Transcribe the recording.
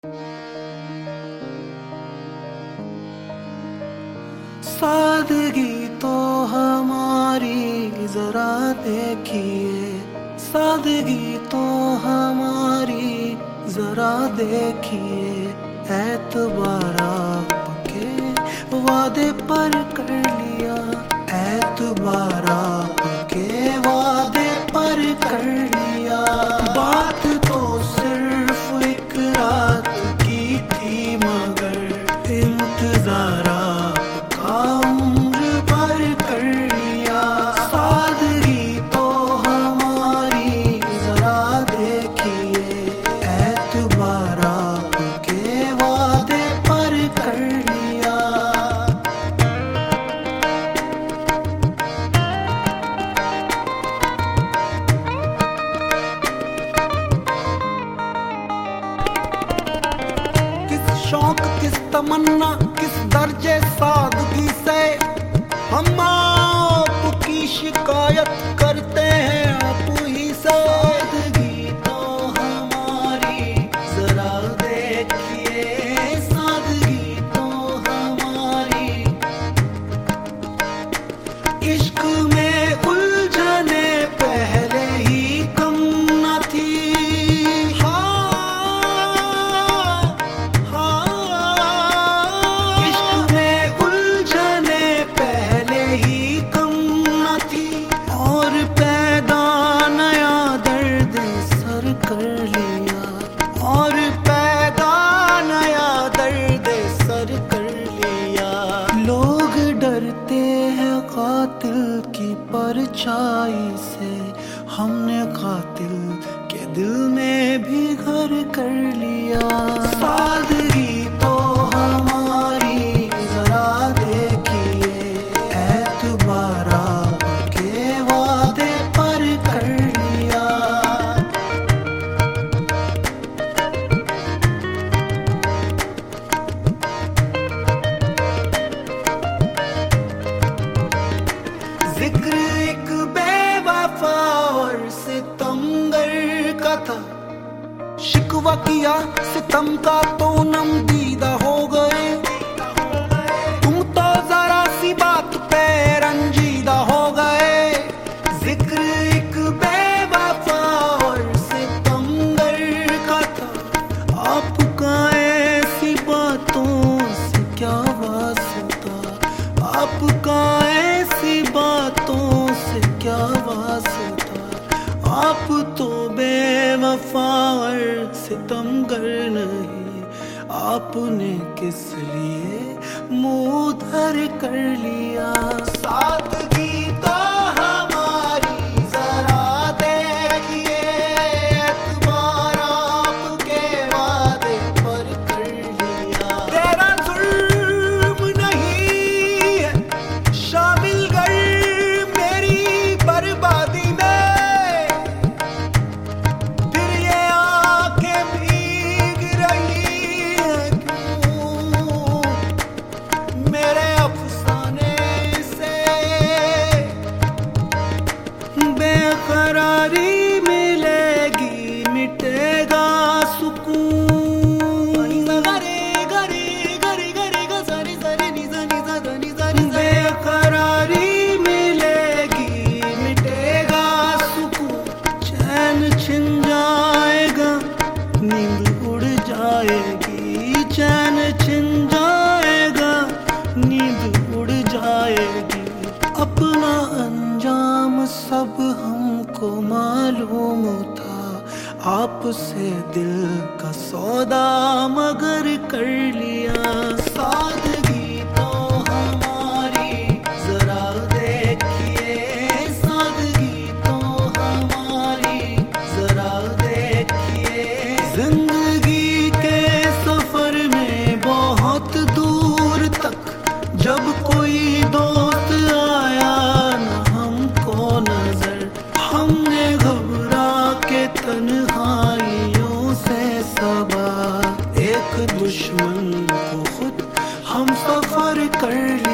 सादगी तो हमारी जरा देखिए, सादगी तो हमारी जरा देखिए। एतबार आपके वादे पर कर लिया, एतबार आपके वादे पर कर लिया। बात तो सिर्फ एक रात की थी, मगर इंतजार आपका उम्र भर कर लिया। सादगी तो हमारी जरा देखिए, एतबार आपके वादे पर कर लिया। किस शौक किस तमन्ना किस दर्जे सादगी से हम आपकी शिकायत करते हैं आप ही से। सादगी तो हमारी जरा देखिए, सादगी तो हमारी। इश्क में उलझने पहले ही कम न थी। इश्क में उलझने पहले ही कम न थी, और पैदा नया दर्द सर कर लिया, और पैदा नया दर्द सर कर लिया। लोग डरते हैं कातिल की परछाई से, हमने कातिल के दिल में भी घर कर लिया। सादगी तो हमारी जरा देखिए, एतबार आपके वादे पर कर लिया। जिक्र एक बेवफा और सितमगर का था, शिकवा किया सितम का तो नम दीदा हो गए। तुम तो जरा सी बात पे रंजीदा हो गए। जिक्र एक बेवफा और सितमगर का था, आपका ऐसी बातों से क्या वास्ता, आपका ऐसी बातों से क्या वास्ता। आप तो बेवफा और सितमगर नहीं, आपने किस लिए मुंह धर कर लिया। सादगी तो हमारी जरा देखिए, एतबार आपके वादे पर कर लिया। तेरा जुल्म नहीं है शामिल कर मेरी बर्बादी में, फिर ये आंखें भीग रही हैं क्यों मेरे अफसाने से। बेकरारी मिलेगी मिटेगा सुकून। बेकरारी मिलेगी मिटेगा सुकून, चैन छिन जाएगा नींद उड़ जाएगी, चैन छिन जाएगा नींद उड़ जाएगी। अपना अंजाम सब हमको मालूम था, आपसे दिल का सौदा मगर कर लिया। सादगी तो हमारी जरा देखिए, सादगी तो हमारी जरा देखिए। जिंदगी के सफर में बहुत दूर तक जब कोई दोस्त आया न हमको नजर, हमने घबरा के तन्हाइयों से सबा एक दुश्मन को खुद हम सफर कर लिया।